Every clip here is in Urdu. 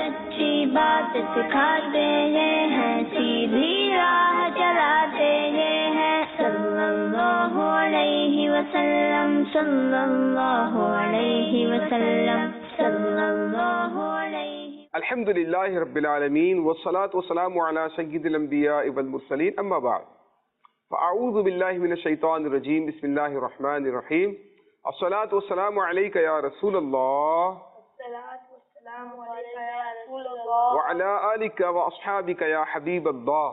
सच्ची बात सिखाते हैं, सीधी राह चलाते हैं। सल्लल्लाहु अलैहि वसल्लम, सल्लल्लाहु अलैहि वसल्लम, सल्लल्लाहु अलैहि। अल्हम्दुलिल्लाहि रब्बिल आलमीन वस्सलातु वस्सलामु अला सय्यिदिल अंबिया वल मुरसलीन, अम्मा बाद। फ़अऊज़ु बिल्लाहि मिनश शैतानिर रजीम, बिस्मिल्लाहिर रहमानिर रहीम। अस्सलातु वस्सलामु अलैका या रसूलल्लाह, व अला आलिका व अस्हाबिका या हबीबल्लाह,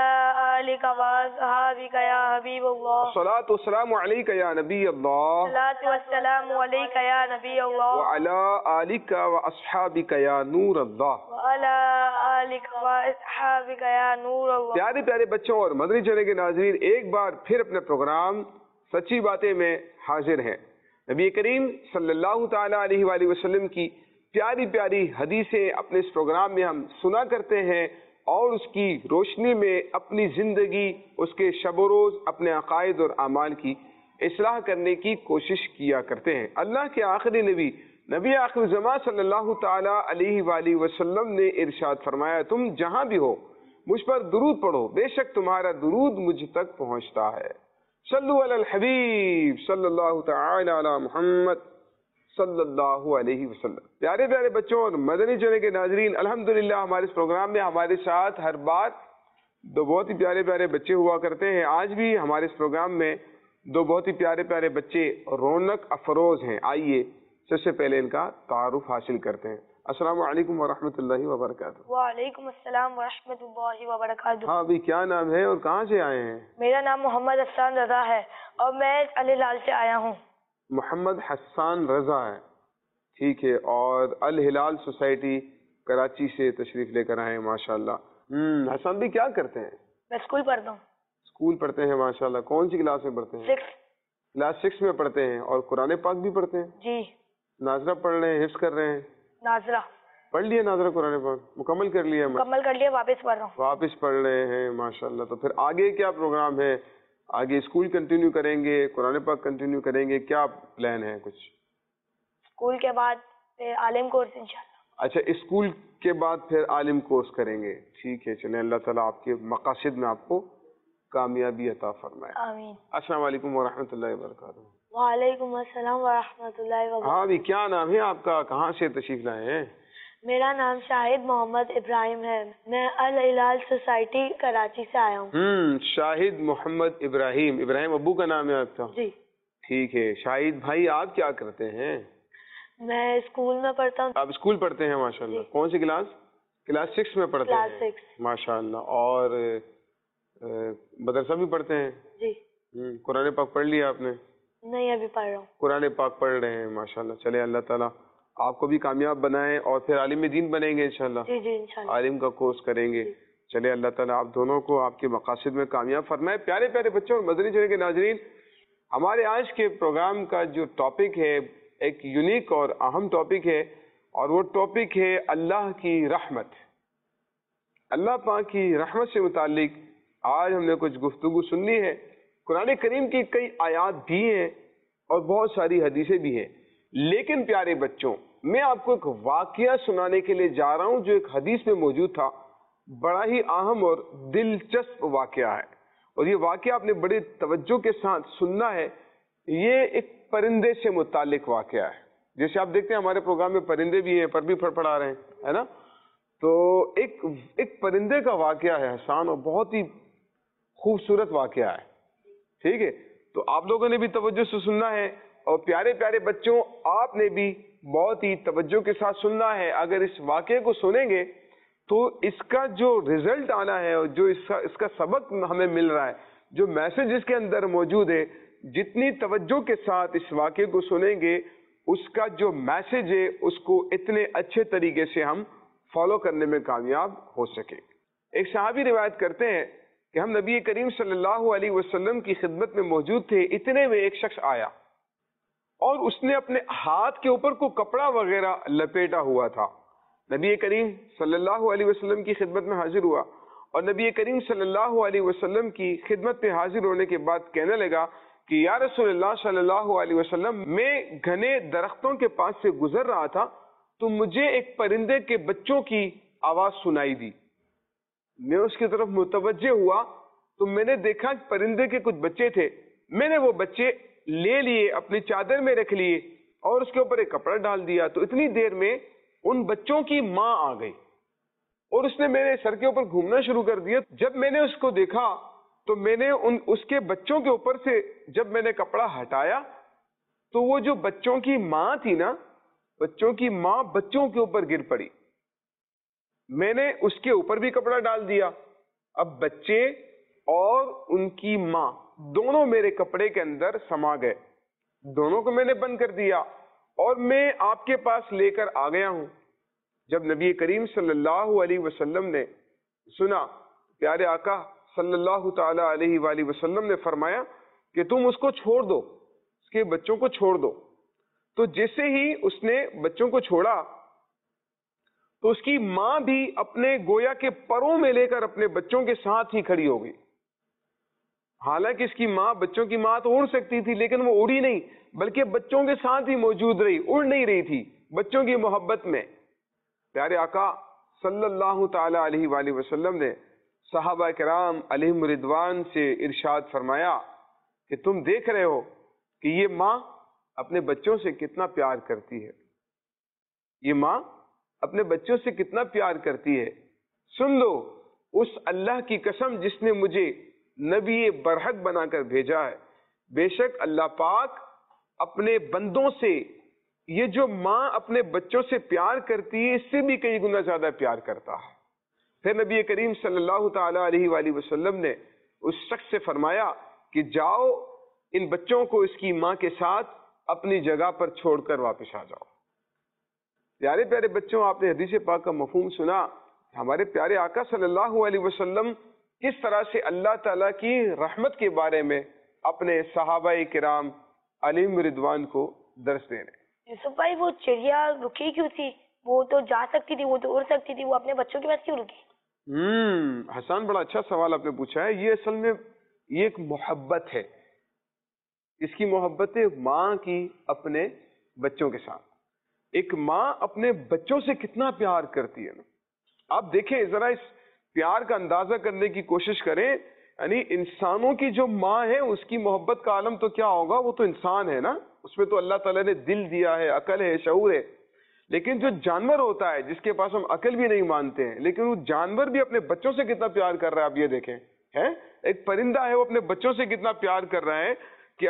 अस्सलातु वस्सलामु अलैका या नबियल्लाह, व अला आलिका व अस्हाबिका या नूरल्लाह। प्यारे प्यारे बच्चों और मदनी चैनल के नाज़रीन, एक बार फिर अपने प्रोग्राम सच्ची बातें में हाजिर हैं। नबी करीम सल्लल्लाहु ताला अलैहि वसल्लम की प्यारी प्यारी हदीसें अपने इस प्रोग्राम में हम सुना करते हैं और उसकी रोशनी में अपनी ज़िंदगी, उसके शब रोज़ अपने अकायद और अमाल की इस्लाह करने की कोशिश किया करते हैं। अल्लाह के आखिरी नबी आखिर ज़मां सल्लल्लाहु ताला अलैहि वसल्लम ने इरशाद फरमाया, तुम जहाँ भी हो मुझ पर दुरूद पढ़ो, बेशक तुम्हारा दुरूद मुझ तक पहुँचता है। सल्लु अलल हबीब सल्लल्लाहु ताला अला मुहम्मद सल्लल्लाहु अलैहि वसल्लम। प्यारे प्यारे बच्चों और मदनी चैनल के नाजरीन, अल्हम्दुलिल्लाह हमारे इस प्रोग्राम में हमारे साथ हर बार दो बहुत ही प्यारे प्यारे बच्चे हुआ करते हैं। आज भी हमारे इस प्रोग्राम में दो बहुत ही प्यारे प्यारे बच्चे रौनक अफरोज हैं। आइए सबसे पहले इनका तारुफ हासिल करते हैं। अस्सलामु अलैकुम व रहमतुल्लाहि व बरकातुहू। वालेकुम अस्सलाम व रहमतुल्लाहि व बरकातुहू। हाँ, अभी क्या नाम है और कहाँ से आए हैं? मेरा नाम मोहम्मद हसन रजा है और मैं अल हिलाल से आया हूँ। मोहम्मद हसन रजा है, ठीक है। और अल हिलाल सोसाइटी कराची से तशरीफ लेकर आए हैं, माशाल्लाह। हसन भी क्या करते हैं? मैं स्कूल पढ़ता हूँ। स्कूल पढ़ते हैं, माशाल्लाह। कौन सी क्लास में पढ़ते हैं? 6। क्लास 6 में पढ़ते हैं। और कुरान पाक भी पढ़ते हैं? जी। नाजरा पढ़ रहे हैं, हिफ्ज कर रहे हैं? नाजरा पढ़ लिया, नाजरा कुरान पाक मुकम्मल कर लिया? मुकम्मल कर लिया, वापस पढ़ रहा हूँ। वापस पढ़ रहे हैं, माशाल्लाह। तो फिर आगे क्या प्रोग्राम है? आगे स्कूल कंटिन्यू करेंगे, कुरान पाक कंटिन्यू करेंगे, क्या प्लान है कुछ? स्कूल के बाद फिर आलिम कोर्स इंशाल्लाह। अच्छा, स्कूल के बाद फिर आलिम कोर्स करेंगे, ठीक है। चलें, अल्लाह ताला आपके मकासद में आपको कामयाबी अता फरमाए। आमीन। अस्सलाम वालेकुम व रहमतुल्लाहि व बरकातुहू। वालेकुम अस्सलाम व रहमतुल्लाहि व बरकातुहू। हाँ, अभी क्या नाम है आपका? कहाँ से तशरीफ लाए हैं? मेरा नाम शाहिद मोहम्मद इब्राहिम है। मैं अल हिलाल सोसाइटी कराची से आया हूँ। शाहिद मोहम्मद इब्राहिम। इब्राहिम अब्बू का नाम है आपका? जी। ठीक है। शाहिद भाई, आप क्या करते हैं? मैं स्कूल में पढ़ता हूँ। आप स्कूल पढ़ते हैं, माशाल्लाह। कौन सी क्लास? क्लास 6 में पढ़ते हैं? क्लास 6, माशाल्लाह। और मदरसा भी पढ़ते हैं? जी। कुरान पाक पढ़ लिया आपने? नहीं, अभी पढ़ रहा हूँ। कुरान पाक पढ़ रहे हैं, माशाल्लाह। चले, अल्लाह ताला आपको भी कामयाब बनाए और फिर आलिम दीन बनेंगे इंशाल्लाह। जी जी इंशाल्लाह। आलिम का कोर्स करेंगे। चले, अल्लाह ताला आप दोनों को आपके मकासद में कामयाब फरमाए। प्यारे प्यारे बच्चों और मदनी चैनल के नाजरीन, हमारे आज के प्रोग्राम का जो टॉपिक है एक यूनिक और अहम टॉपिक है, और वो टॉपिक है अल्लाह की रहमत। अल्लाह पाक की रहमत से मुतालिक आज हमने कुछ गुफ्तगू सुननी है। कुरान करीम की कई आयात भी हैं और बहुत सारी हदीसें भी हैं, लेकिन प्यारे बच्चों, मैं आपको एक वाकया सुनाने के लिए जा रहा हूं जो एक हदीस में मौजूद था। बड़ा ही अहम और दिलचस्प वाकया है, और ये वाकया आपने बड़े तवज्जो के साथ सुनना है। ये एक परिंदे से मुतालिक वाकया है। जैसे आप देखते हैं हमारे प्रोग्राम में परिंदे भी हैं, पर भी फड़फड़ा रहे हैं, है ना? तो एक परिंदे का वाकया है हसन, और बहुत ही खूबसूरत वाकया है, ठीक है। तो आप लोगों ने भी तवज्जो से सुनना है, और प्यारे प्यारे बच्चों, आपने भी बहुत ही तवज्जो के साथ सुनना है। अगर इस वाकये को सुनेंगे तो इसका जो रिजल्ट आना है और जो इसका सबक हमें मिल रहा है, जो मैसेज इसके अंदर मौजूद है, जितनी तवज्जो के साथ इस वाकये को सुनेंगे, उसका जो मैसेज है उसको इतने अच्छे तरीके से हम फॉलो करने में कामयाब हो सके। एक सहाबी रिवायत करते हैं कि हम नबी करीम सल्लल्लाहु अलैहि वसल्लम की खिदमत में मौजूद थे। इतने में एक शख्स आया और उसने अपने हाथ के ऊपर को कपड़ा वगैरह लपेटा हुआ था। नबी करीम सल्लल्लाहु अलैहि वसल्लम की खिदमत में हाजिर हुआ, और नबी करीम सल्लल्लाहु अलैहि वसल्लम की खिदमत में हाजिर होने के बाद कहने लगा कि या रसूलल्लाह सल्लल्लाहु अलैहि वसल्लम, मैं घने दरख्तों के पास से गुजर रहा था تو مجھے ایک پرندے کے بچوں کی آواز سنائی دی. میں اس کی طرف متوجہ ہوا تو میں نے دیکھا پرندے کے کچھ بچے تھے. میں نے وہ بچے لے لیے, اپنی چادر میں رکھ لیے اور اس کے اوپر ایک کپڑا ڈال دیا. تو اتنی دیر میں ان بچوں کی ماں آ گئی اور اس نے میرے سر کے اوپر گھومنا شروع کر دیا. جب میں نے اس کو دیکھا تو میں نے اس کے بچوں کے اوپر سے جب میں نے کپڑا ہٹایا تو وہ جو بچوں کی ماں تھی نا, بچوں کی ماں بچوں کے اوپر گر پڑی. میں نے اس کے اوپر بھی کپڑا ڈال دیا. اب بچے اور ان کی ماں دونوں میرے کپڑے کے اندر سما گئے. دونوں کو میں نے بند کر دیا اور میں آپ کے پاس لے کر آ گیا ہوں. جب نبی کریم صلی اللہ علیہ وسلم نے سنا, پیارے آقا صلی اللہ تعالی علیہ وآلہ وسلم نے فرمایا کہ تم اس کو چھوڑ دو, اس کے بچوں کو چھوڑ دو. تو جیسے ہی اس نے بچوں کو چھوڑا تو اس کی ماں بھی اپنے گویا کے پروں میں لے کر اپنے بچوں کے ساتھ ہی کھڑی ہو گئی. حالانکہ اس کی ماں, بچوں کی ماں تو اڑ سکتی تھی لیکن وہ اڑی نہیں, بلکہ بچوں کے ساتھ ہی موجود رہی, اڑ نہیں رہی تھی بچوں کی محبت میں. پیارے آقا صلی اللہ تعالی علیہ وآلہ وسلم نے صحابہ کرام علیہم رضوان سے ارشاد فرمایا کہ تم دیکھ رہے ہو کہ یہ ماں اپنے بچوں سے کتنا پیار کرتی ہے, یہ ماں اپنے بچوں سے کتنا پیار کرتی ہے. سن لو, اس اللہ کی قسم جس نے مجھے نبی برحق بنا کر بھیجا ہے, بے شک اللہ پاک اپنے بندوں سے یہ جو ماں اپنے بچوں سے پیار کرتی ہے اس سے بھی کئی گنا زیادہ پیار کرتا ہے. پھر نبی کریم صلی اللہ تعالی علیہ وآلہ وسلم نے اس شخص سے فرمایا کہ جاؤ ان بچوں کو اس کی ماں کے ساتھ اپنی جگہ پر چھوڑ کر واپس آ جاؤ. پیارے پیارے بچوں, آپ نے حدیث پاک کا مفہوم سنا. ہمارے پیارے آقا صلی اللہ علیہ وسلم کس طرح سے اللہ تعالیٰ کی رحمت کے بارے میں اپنے صحابہ کرام علیہم رضوان کو درس دے رہے ہیں. یوسف بھائی, وہ چڑیا رکی کیوں تھی؟ وہ تو جا سکتی تھی, وہ تو اڑ سکتی تھی, وہ اپنے بچوں کے پاس کیوں رکی؟ حسان, بڑا اچھا سوال آپ نے پوچھا ہے. یہ اصل میں یہ ایک محبت ہے. اس کی محبت ہے ماں کی اپنے بچوں کے ساتھ. ایک ماں اپنے بچوں سے کتنا پیار کرتی ہے نا. آپ دیکھیں ذرا, اس پیار کا اندازہ کرنے کی کوشش کریں. یعنی انسانوں کی جو ماں ہے اس کی محبت کا عالم تو کیا ہوگا, وہ تو انسان ہے نا, اس میں تو اللہ تعالیٰ نے دل دیا ہے, عقل ہے, شعور ہے. لیکن جو جانور ہوتا ہے جس کے پاس ہم عقل بھی نہیں مانتے ہیں, لیکن وہ جانور بھی اپنے بچوں سے کتنا پیار کر رہا ہے. آپ یہ دیکھیں, ہے ایک پرندہ ہے, وہ اپنے بچوں سے کتنا پیار کر رہا ہے کہ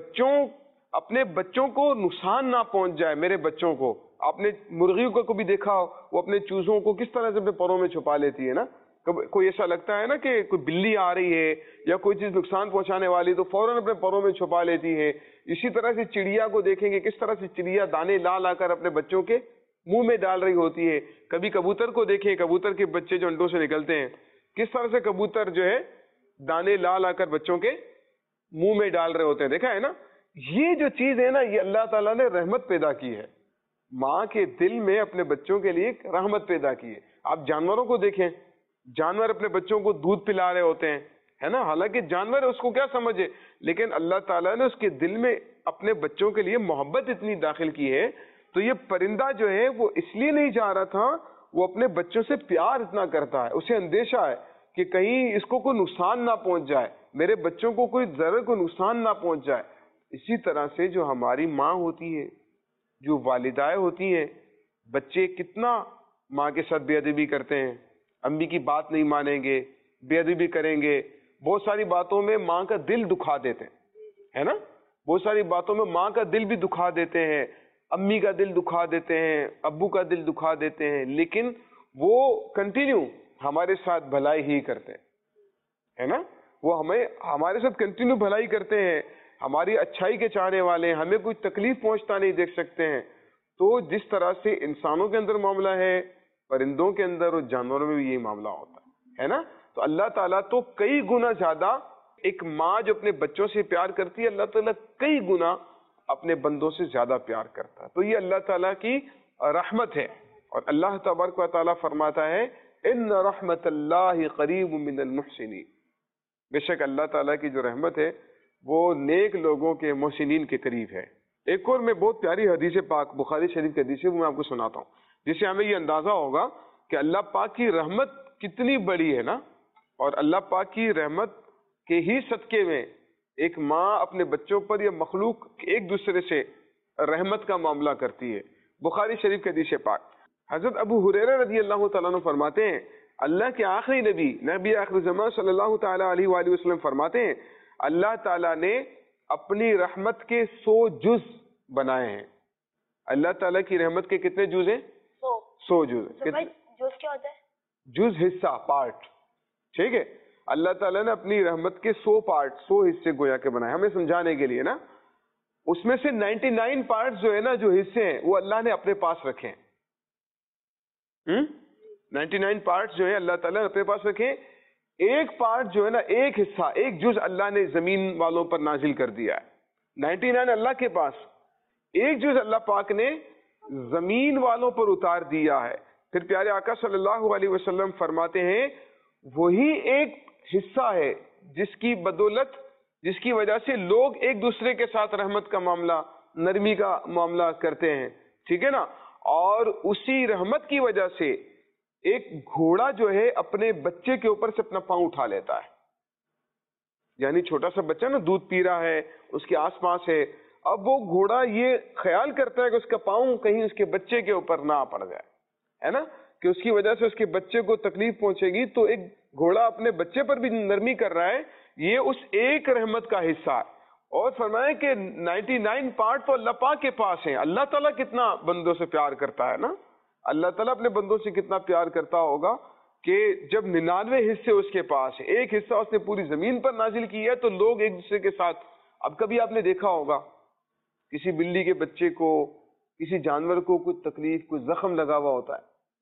اپنے بچوں کو نقصان نہ پہنچ جائے. میرے بچوں کو, آپ نے مرغیوں کو کبھی دیکھا ہو, وہ اپنے چوزوں کو کس طرح سے اپنے پروں میں چھپا لیتی ہے نا. کوئی ایسا لگتا ہے نا کہ کوئی بلی آ رہی ہے یا کوئی چیز نقصان پہنچانے والی تو فوراً اپنے پروں میں چھپا لیتی ہے. اسی طرح سے چڑیا کو دیکھیں گے, کس طرح سے چڑیا دانے لا کر اپنے بچوں کے منہ میں ڈال رہی ہوتی ہے. کبھی کبوتر کو دیکھیں, کبوتر کے بچے جو انڈوں سے نکلتے ہیں, کس طرح سے کبوتر جو ہے دانے لا کر بچوں کے منہ میں ڈال رہے ہوتے ہیں. دیکھا ہے نا, یہ جو چیز ہے نا, یہ اللہ تعالیٰ نے رحمت پیدا کی ہے. ماں کے دل میں اپنے بچوں کے لیے ایک رحمت پیدا کی ہے. آپ جانوروں کو دیکھیں, جانور اپنے بچوں کو دودھ پلا رہے ہوتے ہیں, ہے نا, حالانکہ جانور اس کو کیا سمجھے, لیکن اللہ تعالیٰ نے اس کے دل میں اپنے بچوں کے لیے محبت اتنی داخل کی ہے. تو یہ پرندہ جو ہے وہ اس لیے نہیں جا رہا تھا, وہ اپنے بچوں سے پیار اتنا کرتا ہے, اسے اندیشہ ہے کہ کہیں اس کو کوئی نقصان نہ پہنچ جائے, میرے بچوں کو کوئی ضرر کو نقصان نہ پہنچ جائے. اسی طرح سے جو ہماری ماں ہوتی ہے, جو والدائیں ہوتی ہیں, بچے کتنا ماں کے ساتھ بے ادبی کرتے ہیں, امی کی بات نہیں مانیں گے, بے ادبی کریں گے, بہت ساری باتوں میں ماں کا دل دکھا دیتے ہیں, ہے نا, بہت ساری باتوں میں ماں کا دل بھی دکھا دیتے ہیں, امی کا دل دکھا دیتے ہیں, ابو کا دل دکھا دیتے ہیں, لیکن وہ کنٹینیو ہمارے ساتھ بھلائی ہی کرتے ہیں, ہے نا, وہ ہمارے ساتھ کنٹینیو بھلائی کرتے ہیں, ہماری اچھائی کے چاہنے والے ہیں, ہمیں کوئی تکلیف پہنچتا نہیں دیکھ سکتے ہیں. تو جس طرح سے انسانوں کے اندر معاملہ ہے, پرندوں کے اندر اور جانوروں میں بھی یہی معاملہ ہوتا ہے نا. تو اللہ تعالیٰ تو کئی گنا زیادہ, ایک ماں جو اپنے بچوں سے پیار کرتی ہے, اللہ تعالیٰ کئی گنا اپنے بندوں سے زیادہ پیار کرتا ہے. تو یہ اللہ تعالیٰ کی رحمت ہے. اور اللہ تبارک و تعالیٰ فرماتا ہے ان رحمت اللہ قریب من المحسنین, بے شک اللہ تعالیٰ کی جو رحمت ہے وہ نیک لوگوں کے, محسنین کے قریب ہے. ایک اور میں بہت پیاری حدیث پاک بخاری شریف کی حدیث ہے، وہ میں آپ کو سناتا ہوں، جس سے ہمیں یہ اندازہ ہوگا کہ اللہ پاک کی رحمت کتنی بڑی ہے نا. اور اللہ پاک کی رحمت کے ہی صدقے میں ایک ماں اپنے بچوں پر یا مخلوق ایک دوسرے سے رحمت کا معاملہ کرتی ہے. بخاری شریف کے حدیث پاک حضرت ابو ہریرہ رضی اللہ تعالیٰ عنہ فرماتے ہیں، اللہ کے آخری نبی آخر زمان صلی اللہ تعالیٰ علیہ وآلہ وسلم فرماتے ہیں، اللہ تعالیٰ نے اپنی رحمت کے 100 جز بنائے ہیں. اللہ تعالیٰ کی رحمت کے کتنے جز ہیں؟ 100 جز. جز کیا ہوتا ہے؟ جز حصہ، پارٹ. ٹھیک ہے، اللہ تعالیٰ نے اپنی رحمت کے 100 پارٹ، 100 حصے گویا کے بنائے ہمیں سمجھانے کے لیے نا. اس میں سے 99 پارٹ جو ہے نا، جو حصے ہیں، وہ اللہ نے اپنے پاس رکھے ہیں. 99 پارٹ جو ہے اللہ تعالیٰ نے اپنے پاس رکھے. ایک پارٹ جو ہے نا، ایک حصہ، ایک جز اللہ نے زمین والوں پر نازل کر دیا ہے. 99 اللہ کے پاس، ایک جز اللہ پاک نے زمین والوں پر اتار دیا ہے. پھر پیارے آقا صلی اللہ علیہ وسلم فرماتے ہیں، وہی ایک حصہ ہے جس کی بدولت، جس کی وجہ سے لوگ ایک دوسرے کے ساتھ رحمت کا معاملہ، نرمی کا معاملہ کرتے ہیں. ٹھیک ہے نا. اور اسی رحمت کی وجہ سے ایک گھوڑا جو ہے اپنے بچے کے اوپر سے اپنا پاؤں اٹھا لیتا ہے. یعنی چھوٹا سا بچہ نا دودھ پی رہا ہے، اس کے آس پاس ہے، اب وہ گھوڑا یہ خیال کرتا ہے کہ اس کا پاؤں کہیں اس کے بچے کے اوپر نہ پڑ جائے، ہے نا، کہ اس کی وجہ سے اس کے بچے کو تکلیف پہنچے گی. تو ایک گھوڑا اپنے بچے پر بھی نرمی کر رہا ہے، یہ اس ایک رحمت کا حصہ ہے. اور فرمائے کہ 99 پارٹ تو اللہ پاک کے پاس ہیں. اللہ تعالیٰ کتنا بندوں سے پیار کرتا ہے نا، اللہ تعالیٰ اپنے بندوں سے کتنا پیار کرتا ہوگا کہ جب 99 حصے اس کے پاس ہیں، ایک حصہ اس نے پوری زمین پر نازل کیا ہے، تو لوگ ایک دوسرے کے ساتھ. اب کبھی آپ نے دیکھا ہوگا کسی بلی کے بچے کو، کسی جانور کو کوئی تکلیف، کوئی زخم لگا ہوا ہوتا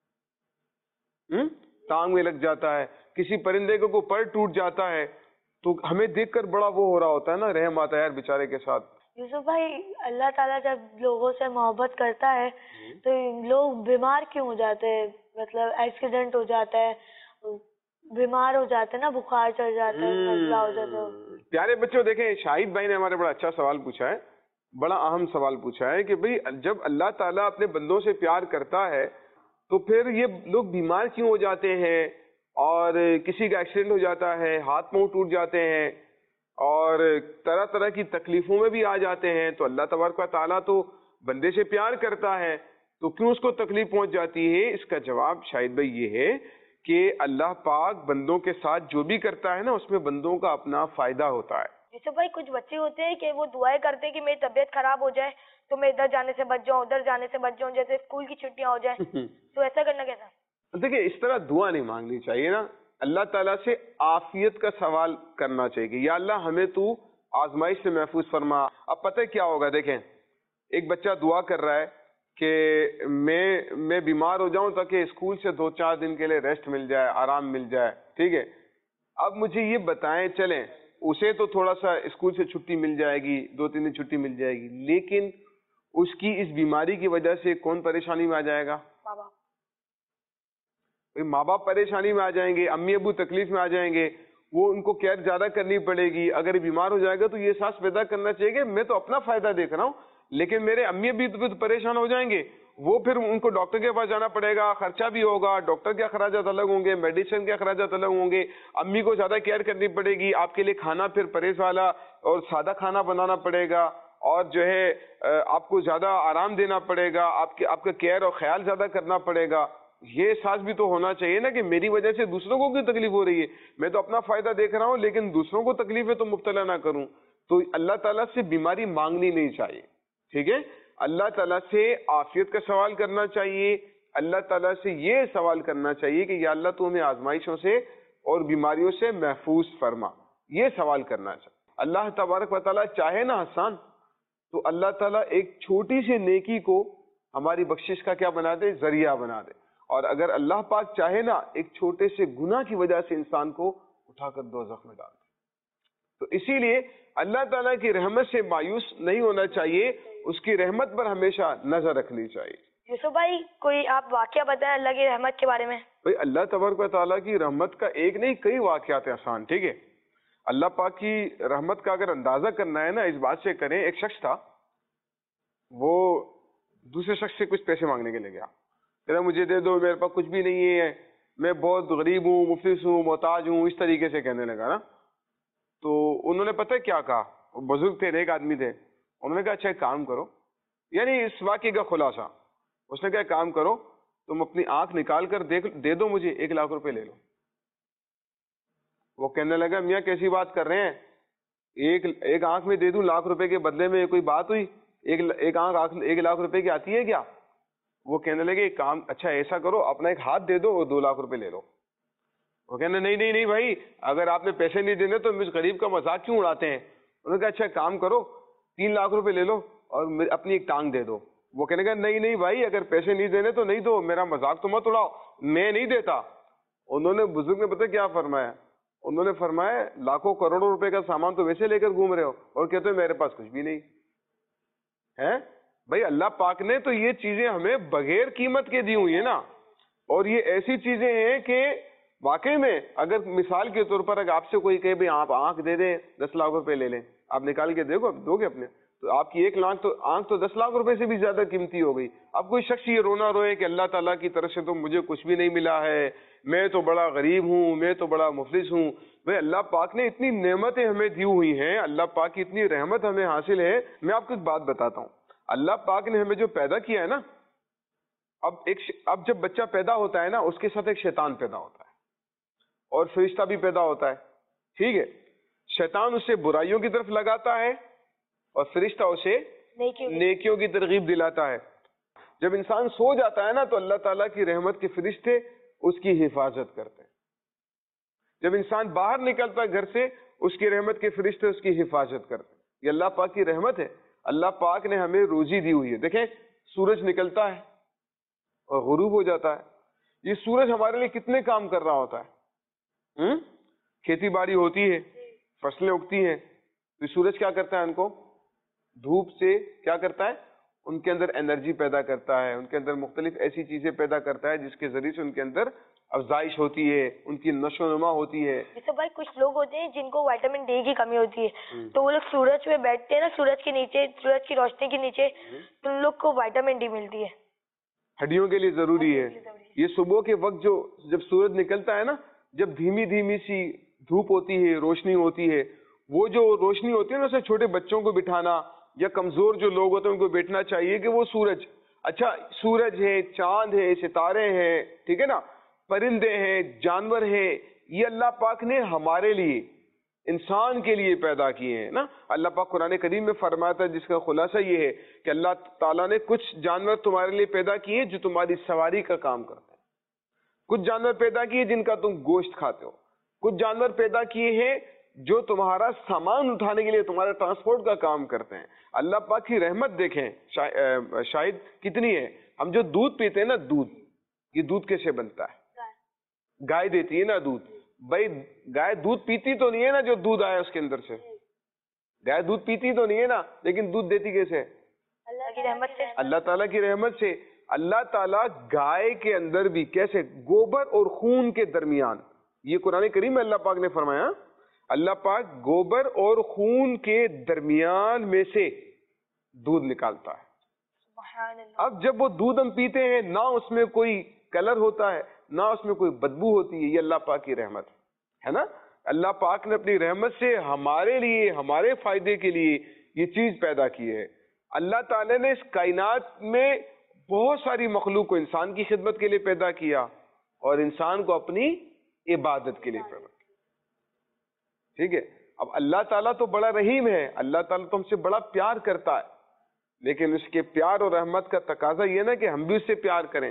ہے، ٹانگ میں لگ جاتا ہے، کسی پرندے کو کوئی پر ٹوٹ جاتا ہے، تو ہمیں دیکھ کر بڑا وہ ہو رہا ہوتا ہے نا، رحم آتا ہے یار بیچارے کے ساتھ. یوسف بھائی، اللہ تعالیٰ جب لوگوں سے محبت کرتا ہے تو لوگ بیمار کیوں ہو جاتے ہیں؟ مطلب ایکسیڈنٹ ہو جاتا ہے، بیمار ہو جاتے ہیں نا، بخار چڑھ جاتا ہے، نزلہ ہو جاتا ہے. پیارے بچوں دیکھیں، شاہد بھائی نے ہمارے بڑا اچھا سوال پوچھا ہے، بڑا اہم سوال پوچھا ہے کہ بھئی جب اللہ تعالیٰ اپنے بندوں سے پیار کرتا ہے تو پھر یہ لوگ بیمار کیوں ہو جاتے ہیں، اور کسی کا ایکسیڈنٹ ہو جاتا ہے، ہاتھ پاؤں ٹوٹ جاتے ہیں، اور طرح طرح کی تکلیفوں میں بھی آ جاتے ہیں. تو اللہ تبارک و تعالیٰ تو بندے سے پیار کرتا ہے، تو کیوں اس کو تکلیف پہنچ جاتی ہے؟ اس کا جواب شاہد بھائی یہ ہے کہ اللہ پاک بندوں کے ساتھ جو بھی کرتا ہے نا، اس میں بندوں کا اپنا فائدہ ہوتا ہے. یوسف بھائی، کچھ بچے ہوتے ہیں کہ وہ دعائیں کرتے ہیں کہ میری طبیعت خراب ہو جائے تو میں ادھر جانے سے بچ جاؤں، ادھر جانے سے بچ جاؤں، جیسے اسکول کی چھٹیاں ہو جائیں، تو ایسا کرنا کیسا؟ دیکھیں، اس طرح دعا نہیں مانگنی چاہیے نا، اللہ تعالیٰ سے عافیت کا سوال کرنا چاہیے کہ یا اللہ ہمیں تو آزمائش سے محفوظ فرما. اب پتہ کیا ہوگا، دیکھیں ایک بچہ دعا کر رہا ہے کہ میں بیمار ہو جاؤں تاکہ اسکول سے 2-4 دن کے لیے ریسٹ مل جائے، آرام مل جائے. ٹھیک ہے، اب مجھے یہ بتائیں، چلیں اسے تو تھوڑا سا اسکول سے چھٹی مل جائے گی، 2-3 دن چھٹی مل جائے گی، لیکن اس کی اس بیماری کی وجہ سے کون پریشانی میں آ جائے گا؟ ماں باپ پریشانی میں آ جائیں گے، امی ابو تکلیف میں آ جائیں گے، وہ ان کو کیئر زیادہ کرنی پڑے گی. اگر بیمار ہو جائے گا تو یہ احساس پیدا کرنا چاہیے کہ میں تو اپنا فائدہ دیکھ رہا ہوں، لیکن میرے امی ابو تو پریشان ہو جائیں گے، وہ پھر ان کو ڈاکٹر کے پاس جانا پڑے گا، خرچہ بھی ہوگا، ڈاکٹر کے اخراجات الگ ہوں گے، میڈیسن کے اخراجات الگ ہوں گے، امی کو زیادہ کیئر کرنی پڑے گی، آپ کے لیے کھانا پھر پرہیز والا اور سادہ کھانا بنانا پڑے گا، اور جو ہے آپ کو زیادہ آرام دینا پڑے گا، آپ کا کیئر اور خیال زیادہ کرنا پڑے گا. یہ احساس بھی تو ہونا چاہیے نا کہ میری وجہ سے دوسروں کو کیوں تکلیف ہو رہی ہے، میں تو اپنا فائدہ دیکھ رہا ہوں لیکن دوسروں کو تکلیف ہے تو مبتلا نہ کروں. تو اللہ تعالیٰ سے بیماری مانگنی نہیں چاہیے. ٹھیک ہے، اللہ تعالیٰ سے عافیت کا سوال کرنا چاہیے، اللہ تعالیٰ سے یہ سوال کرنا چاہیے کہ یا اللہ تو ہمیں آزمائشوں سے اور بیماریوں سے محفوظ فرما، یہ سوال کرنا چاہیے. اللہ تبارک و تعالیٰ چاہے نا حسان، تو اللہ تعالیٰ ایک چھوٹی سی نیکی کو ہماری بخشش کا کیا بنا دے، ذریعہ بنا دے. اور اگر اللہ پاک چاہے نا، ایک چھوٹے سے گناہ کی وجہ سے انسان کو اٹھا کر دوزخ میں ڈال دے. تو اسی لیے اللہ تعالیٰ کی رحمت سے مایوس نہیں ہونا چاہیے، اس کی رحمت پر ہمیشہ نظر رکھنی چاہیے. یوسف بھائی، کوئی آپ واقعہ بتائیں اللہ کی رحمت کے بارے میں. بھائی اللہ تبارک و تعالیٰ کی رحمت کا ایک نہیں کئی واقعات ہیں آسان. ٹھیک ہے، اللہ پاک کی رحمت کا اگر اندازہ کرنا ہے نا، اس بات سے کریں. ایک شخص تھا، وہ دوسرے شخص سے کچھ پیسے مانگنے کے لیے گیا, کہہ رہا مجھے دے دو, میرے پاس کچھ بھی نہیں ہے, میں بہت غریب ہوں, مفلس ہوں, محتاج ہوں, اس طریقے سے کہنے لگا نا. تو انہوں نے پتہ کیا کہا, بزرگ تھے, ایک آدمی تھے, انہوں نے کہا اچھا ایک کام کرو, یعنی اس واقعے کا خلاصہ, اس نے کہا ایک کام کرو, تم اپنی آنکھ نکال کر دے دو مجھے, 1 لاکھ روپے لے لو. وہ کہنے لگا میاں کیسی بات کر رہے ہیں, ایک آنکھ میں دے دوں لاکھ روپے کے بدلے میں, کوئی بات ہوئی؟ ایک آنکھ 1 لاکھ روپے کی آتی ہے کیا؟ وہ کہنے لگے ایک کام, اچھا ایسا کرو اپنا ایک ہاتھ دے دو اور 2 لاکھ روپے لے لو. وہ کہنے نہیں بھائی, اگر آپ نے پیسے نہیں دینے تو مجھ غریب کا مذاق کیوں اڑاتے ہیں؟ انہوں نے کہا اچھا کام کرو 3 لاکھ روپے لے لو اور اپنی ایک ٹانگ دے دو. وہ کہنے لگا نہیں بھائی, اگر پیسے نہیں دینے تو نہیں دو, میرا مذاق تو مت اڑاؤ, میں نہیں دیتا. انہوں نے, بزرگ نے پتہ کیا فرمایا, انہوں نے فرمایا لاکھوں کروڑوں روپے کا سامان تو ویسے لے کر گھوم رہے ہو اور کہتے ہو میرے پاس کچھ بھی نہیں ہے. بھائی اللہ پاک نے تو یہ چیزیں ہمیں بغیر قیمت کے دی ہوئی ہیں نا, اور یہ ایسی چیزیں ہیں کہ واقعی میں اگر مثال کے طور پر اگر آپ سے کوئی کہے بھائی آپ آنکھ دے دیں 10 لاکھ روپے لے لیں, آپ نکال کے دو گے اپنے, تو آپ کی 1 لاکھ تو آنکھ تو 10 لاکھ روپے سے بھی زیادہ قیمتی ہو گئی. اب کوئی شخص یہ رونا روئے کہ اللہ تعالیٰ کی طرف سے تو مجھے کچھ بھی نہیں ملا ہے, میں تو بڑا غریب ہوں, میں تو بڑا مفلس ہوں. بھائی اللہ پاک نے اتنی نعمتیں ہمیں دی ہوئی ہیں, اللہ پاک کی اتنی رحمت ہمیں حاصل ہے. میں آپ کو ایک بات بتاتا ہوں, اللہ پاک نے ہمیں جو پیدا کیا ہے نا, اب جب بچہ پیدا ہوتا ہے نا, اس کے ساتھ ایک شیطان پیدا ہوتا ہے اور فرشتہ بھی پیدا ہوتا ہے, ٹھیک ہے. شیطان اسے برائیوں کی طرف لگاتا ہے اور فرشتہ اسے نیکیوں کی ترغیب دلاتا ہے. جب انسان سو جاتا ہے نا تو اللہ تعالیٰ کی رحمت کے فرشتے اس کی حفاظت کرتے ہیں. جب انسان باہر نکلتا ہے گھر سے, اس کی رحمت کے فرشتے اس کی حفاظت کرتے ہیں. یہ اللہ پاک کی رحمت ہے. اللہ پاک نے ہمیں روزی دی ہوئی ہے. دیکھیں سورج نکلتا ہے اور غروب ہو جاتا ہے, یہ سورج ہمارے لیے کتنے کام کر رہا ہوتا ہے. کھیتی باڑی ہوتی ہے, فصلیں اگتی ہیں, تو سورج کیا کرتا ہے, ان کو دھوپ سے کیا کرتا ہے, ان کے اندر انرجی پیدا کرتا ہے, ان کے اندر مختلف ایسی چیزیں پیدا کرتا ہے جس کے ذریعے سے ان کے اندر افزائش ہوتی ہے, ان کی نشو و نما ہوتی ہے. جیسے بھائی کچھ لوگ ہوتے ہیں جن کو وائٹامن ڈی کی کمی ہوتی ہے, تو وہ لوگ سورج میں بیٹھتے ہیں نا, سورج کے نیچے, سورج کی روشنی کے نیچے, تو ان لوگ کو وائٹامن ڈی ملتی ہے, ہڈیوں کے لیے ضروری ہے. یہ صبح کے وقت جب سورج نکلتا ہے نا, جب دھیمی دھیمی سی دھوپ ہوتی ہے, روشنی ہوتی ہے, وہ جو روشنی ہوتی ہے نا, اسے چھوٹے بچوں کو بٹھانا یا کمزور جو لوگ ہوتے ہیں ان کو بیٹھنا چاہیے کہ وہ سورج, اچھا سورج ہے, چاند ہے, ستارے ہیں, ٹھیک ہے نا, پرندے ہیں, جانور ہیں, یہ اللہ پاک نے ہمارے لیے, انسان کے لیے پیدا کیے ہیں نا. اللہ پاک قرآن کریم میں فرماتا ہے, جس کا خلاصہ یہ ہے کہ اللہ تعالیٰ نے کچھ جانور تمہارے لیے پیدا کیے جو تمہاری سواری کا کام کرتے ہیں, کچھ جانور پیدا کیے جن کا تم گوشت کھاتے ہو, کچھ جانور پیدا کیے ہیں جو تمہارا سامان اٹھانے کے لیے تمہارا ٹرانسپورٹ کا کام کرتے ہیں. اللہ پاک کی رحمت دیکھیں شاید کتنی ہے. ہم جو دودھ پیتے ہیں نا, دودھ, یہ دودھ کیسے بنتا ہے, گائے دیتی ہے نا دودھ. بھائی گائے دودھ پیتی تو نہیں ہے نا, جو دودھ آیا اس کے اندر سے, گائے دودھ پیتی تو نہیں ہے نا, لیکن دودھ دیتی کیسے, اللہ کی رحمت سے, اللہ تعالیٰ کی رحمت سے. اللہ تعالیٰ گائے کے اندر بھی کیسے, گوبر اور خون کے درمیان, یہ قرآن کریم میں اللہ پاک نے فرمایا, اللہ پاک گوبر اور خون کے درمیان میں سے دودھ نکالتا ہے. اب جب وہ دودھ ہم پیتے ہیں, نہ اس میں کوئی کلر ہوتا ہے, نہ اس میں کوئی بدبو ہوتی ہے, یہ اللہ پاک کی رحمت ہے نا. اللہ پاک نے اپنی رحمت سے ہمارے لیے, ہمارے فائدے کے لیے یہ چیز پیدا کی ہے. اللہ تعالی نے اس کائنات میں بہت ساری مخلوق کو انسان کی خدمت کے لیے پیدا کیا اور انسان کو اپنی عبادت کے لیے پیدا کیا, ٹھیک ہے. اب اللہ تعالیٰ تو بڑا رحیم ہے, اللہ تعالیٰ تو ہم سے بڑا پیار کرتا ہے, لیکن اس کے پیار اور رحمت کا تقاضا یہ نا کہ ہم بھی اس سے پیار کریں,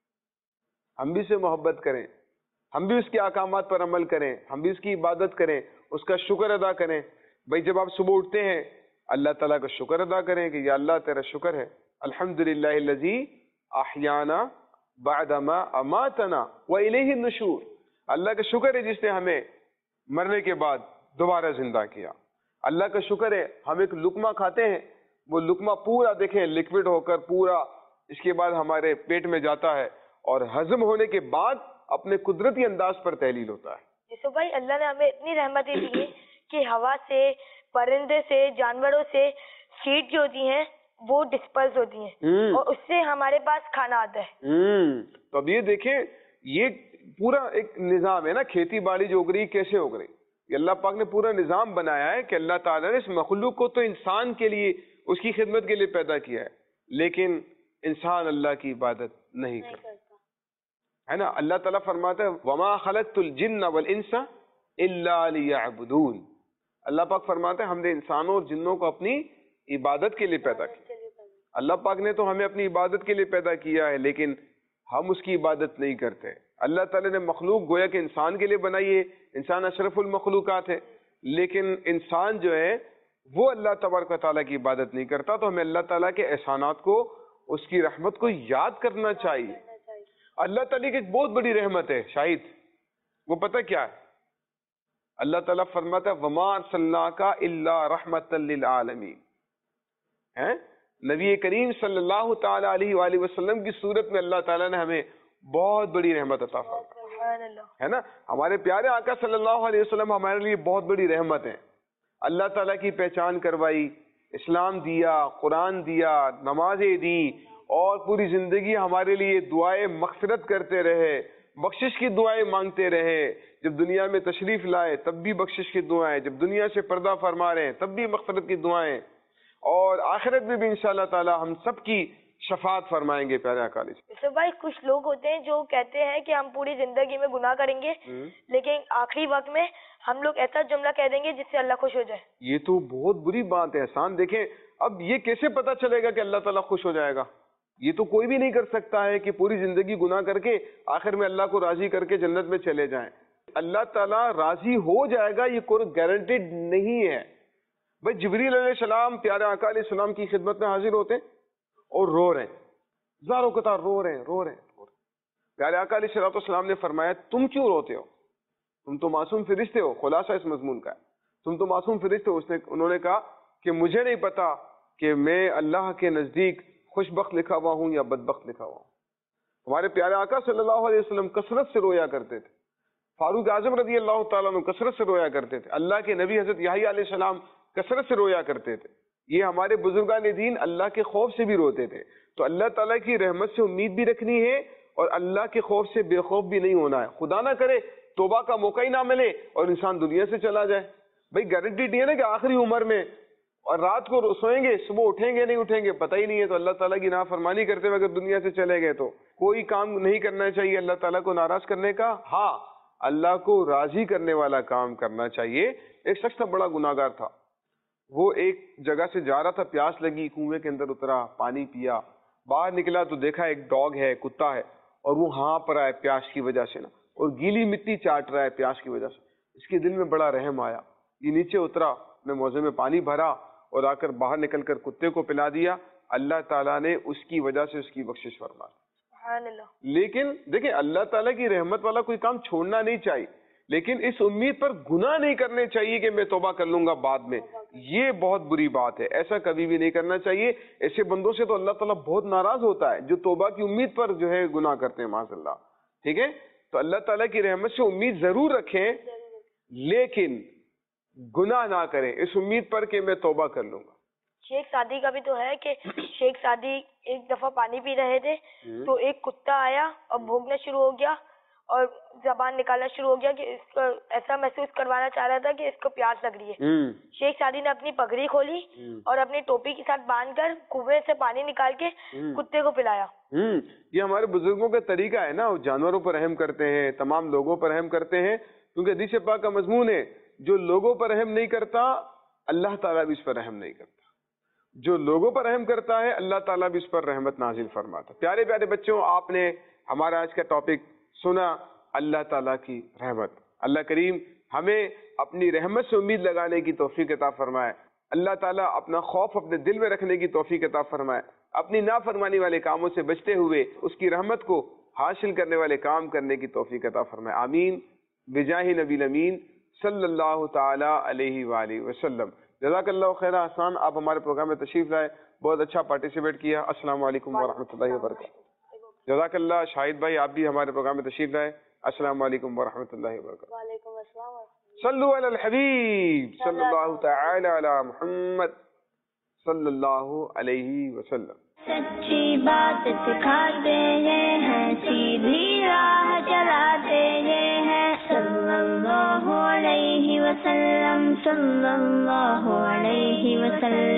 ہم بھی اس سے محبت کریں, ہم بھی اس کے احکامات پر عمل کریں, ہم بھی اس کی عبادت کریں, اس کا شکر ادا کریں. بھائی جب آپ صبح اٹھتے ہیں اللہ تعالیٰ کا شکر ادا کریں کہ یا اللہ تیرا شکر ہے, الحمدللہ الذی احیانا بعد ما اماتنا والیہ النشور. اللہ کا شکر ہے جس نے ہمیں مرنے کے بعد دوبارہ زندہ کیا. اللہ کا شکر ہے ہم ایک لقمہ کھاتے ہیں, وہ لقمہ پورا دیکھیں لکوڈ ہو کر پورا اس کے بعد ہمارے پیٹ میں جاتا ہے اور ہضم ہونے کے بعد اپنے قدرتی انداز پر تحلیل ہوتا ہے. جیسے بھائی اللہ نے ہمیں اتنی رحمتیں دی ہیں کہ ہوا سے, پرندے سے, جانوروں سے, سیڈ جو ہوتی ہیں وہ ڈسپرس ہوتی ہیں اور اس سے ہمارے پاس کھانا آتا ہے. تو اب یہ دیکھیں یہ پورا ایک نظام ہے نا, کھیتی باڑی جو اگ رہی کیسے اگ رہی, یہ اللہ پاک نے پورا نظام بنایا ہے کہ اللہ تعالیٰ نے اس مخلوق کو تو انسان کے لیے اس کی خدمت کے لیے پیدا کیا ہے, لیکن انسان اللہ کی عبادت نہیں کرتا ہے نا. اللہ تعالیٰ فرماتا ہے وما خلقت الجن والانس الا لیعبدون, اللہ پاک فرماتا ہے ہم نے انسانوں اور جنوں کو اپنی عبادت کے لیے پیدا کیا. اللہ پاک نے تو ہمیں اپنی عبادت کے لیے پیدا کیا ہے لیکن ہم اس کی عبادت نہیں کرتے. اللہ تعالیٰ نے مخلوق گویا کہ انسان کے لیے بنائی ہے, انسان اشرف المخلوقات ہے, لیکن انسان جو ہے وہ اللہ تبارک و تعالیٰ کی عبادت نہیں کرتا. تو ہمیں اللہ تعالیٰ کے احسانات کو, اس کی رحمت کو یاد کرنا چاہیے. اللہ تعالیٰ کی ایک بہت بڑی رحمت ہے شاہد, وہ پتہ کیا ہے؟ اللہ تعالیٰ فرماتا ہے وما ارسلناک الا رحمۃ للعالمین. نبی کریم صلی اللہ تعالی علیہ وآلہ وسلم کی صورت میں اللہ تعالیٰ نے ہمیں بہت بڑی رحمت عطا فرمائی ہے نا. ہمارے پیارے آقا صلی اللہ علیہ وسلم ہمارے لیے بہت بڑی رحمت ہے. اللہ تعالیٰ کی پہچان کروائی, اسلام دیا, قرآن دیا, نمازیں دی, اور پوری زندگی ہمارے لیے دعائیں مغفرت کرتے رہے, بخشش کی دعائیں مانگتے رہے. جب دنیا میں تشریف لائے تب بھی بخشش کی دعائیں, جب دنیا سے پردہ فرما رہے ہیں تب بھی مغفرت کی دعائیں, اور آخرت میں بھی انشاءاللہ تعالی ہم سب کی شفاعت فرمائیں گے پیارے آقا. تو بھائی کچھ لوگ ہوتے ہیں جو کہتے ہیں کہ ہم پوری زندگی میں گناہ کریں گے لیکن آخری وقت میں ہم لوگ ایسا جملہ کہہ دیں گے جس سے اللہ خوش ہو جائے. یہ تو بہت بری بات ہے احسان. دیکھیں اب یہ کیسے پتا چلے گا کہ اللہ تعالیٰ خوش ہو جائے گا؟ یہ تو کوئی بھی نہیں کر سکتا ہے کہ پوری زندگی گناہ کر کے آخر میں اللہ کو راضی کر کے جنت میں چلے جائیں. اللہ تعالیٰ راضی ہو جائے گا یہ کوئی گارنٹیڈ نہیں ہے. بھائی جبریل علیہ السلام پیارے آقا علیہ السلام کی خدمت میں حاضر ہوتے اور رو رہے ہیں, زاروں قطار رو رہے ہیں. پیارے آقا علیہ السلام نے فرمایا تم کیوں روتے ہو؟ تم تو معصوم فرشتے ہو. خلاصہ اس مضمون کا ہے, تم تو معصوم فرشتے ہو. انہوں نے کہا کہ مجھے نہیں پتا کہ میں اللہ کے نزدیک خوش بخت لکھا ہوا ہوں یا بدبخت لکھا ہوا ہوں. ہمارے پیارے آقا صلی اللہ علیہ وسلم کثرت سے رویا کرتے تھے. فاروق اعظم رضی اللہ تعالیٰ عنہ کثرت سے رویا کرتے تھے. اللہ کے نبی حضرت یحییٰ علیہ السلام کثرت سے رویا کرتے تھے. یہ ہمارے بزرگان دین اللہ کے خوف سے بھی روتے تھے. تو اللہ تعالیٰ کی رحمت سے امید بھی رکھنی ہے اور اللہ کے خوف سے بے خوف بھی نہیں ہونا ہے. خدا نہ کرے توبہ کا موقع ہی نہ ملے اور انسان دنیا سے چلا جائے. بھائی گارنٹی نہیں ہے نا کہ آخری عمر میں اور رات کو سوئیں گے صبح اٹھیں گے نہیں اٹھیں گے پتہ ہی نہیں ہے. تو اللہ تعالیٰ کی نافرمانی کرتے ہوئے اگر دنیا سے چلے گئے تو کوئی کام نہیں کرنا چاہیے اللہ تعالیٰ کو ناراض کرنے کا. ہاں اللہ کو راضی کرنے والا کام کرنا چاہیے. ایک شخص تھا بڑا گناہگار تھا. وہ ایک جگہ سے جا رہا تھا, پیاس لگی, کنویں کے اندر اترا, پانی پیا, باہر نکلا تو دیکھا ایک ڈاگ ہے, کتا ہے, اور وہ ہاں پر آئے پیاس کی وجہ سے نا, اور گیلی مٹی چاٹ رہا ہے پیاس کی وجہ سے. اس کے دل میں بڑا رحم آیا. یہ نیچے اترا, نے موزے میں پانی بھرا اور آ کر باہر نکل کر کتے کو پلا دیا. اللہ تعالیٰ نے اس کی وجہ سے اس کی بخشش فرمائی. لیکن دیکھیں اللہ تعالیٰ کی رحمت والا کوئی کام چھوڑنا نہیں چاہیے, لیکن اس امید پر گناہ نہیں کرنے چاہیے کہ میں توبہ کر لوں گا بعد میں. یہ بہت بری بات ہے, ایسا کبھی بھی نہیں کرنا چاہیے. ایسے بندوں سے تو اللہ تعالیٰ بہت ناراض ہوتا ہے جو توبہ کی امید پر جو ہے گناہ کرتے ہیں معاذ اللہ. ٹھیک ہے, تو اللہ تعالیٰ کی رحمت سے امید ضرور رکھیں لیکن گناہ نہ کریں اس امید پر کہ میں توبہ کر لوں گا. شیخ سعدی کا بھی تو ہے کہ شیخ سعدی ایک دفعہ پانی پی رہے تھے تو ایک کتا آیا اور بھونکنا شروع ہو گیا اور زبان نکالنا شروع ہو گیا کہ اس کو ایسا محسوس کروانا چاہ رہا تھا کہ اس کو پیاس لگ رہی ہے. شیخ سعدی نے اپنی پگڑی کھولی اور اپنی ٹوپی کے ساتھ باندھ کر کنویں سے پانی نکال کے کتے کو پلایا. یہ ہمارے بزرگوں کا طریقہ ہے نا, وہ جانوروں پر رحم کرتے ہیں, تمام لوگوں پر رحم کرتے ہیں, کیونکہ حدیث پاک کا مضمون ہے جو لوگوں پر رحم نہیں کرتا اللہ تعالیٰ بھی اس پر رحم نہیں کرتا. جو لوگوں پر رحم کرتا ہے اللہ تعالیٰ بھی اس پر رحمت نازل فرماتا. پیارے پیارے بچوں, آپ نے ہمارا آج کا ٹاپک سنا, اللہ تعالیٰ کی رحمت. اللہ کریم ہمیں اپنی رحمت سے امید لگانے کی توفیق عطا فرمائے. اللہ تعالیٰ اپنا خوف اپنے دل میں رکھنے کی توفیق عطا فرمائے. اپنی نافرمانی والے کاموں سے بچتے ہوئے اس کی رحمت کو حاصل کرنے والے کام کرنے کی توفیق عطا فرمائے. آمین بجاہ نبی الامین صلی اللہ تعالی علیہ وآلہ وسلم. جزاک اللہ خیر. حسان, آپ ہمارے پروگرام میں تشریف لائے, بہت اچھا پارٹیسپیٹ کیا. السلام علیکم ورحمۃ اللہ وبرکاتہ. جزاک اللہ. شاہد بھائی آپ بھی ہمارے پروگرام میں تشریف لائے. السلام علیکم ورحمۃ اللہ وبرکاتہ. وعلیکم السلام. صلو علی الحبیب صلی اللہ تعالی علی محمد صلی اللہ علیہ وسلم. سچی بات سکھاتے یہ ہیں, سیدھی راہ چلاتے یہ ہیں, صلی اللہ علیہ وسلم, صلی اللہ علیہ وسلم.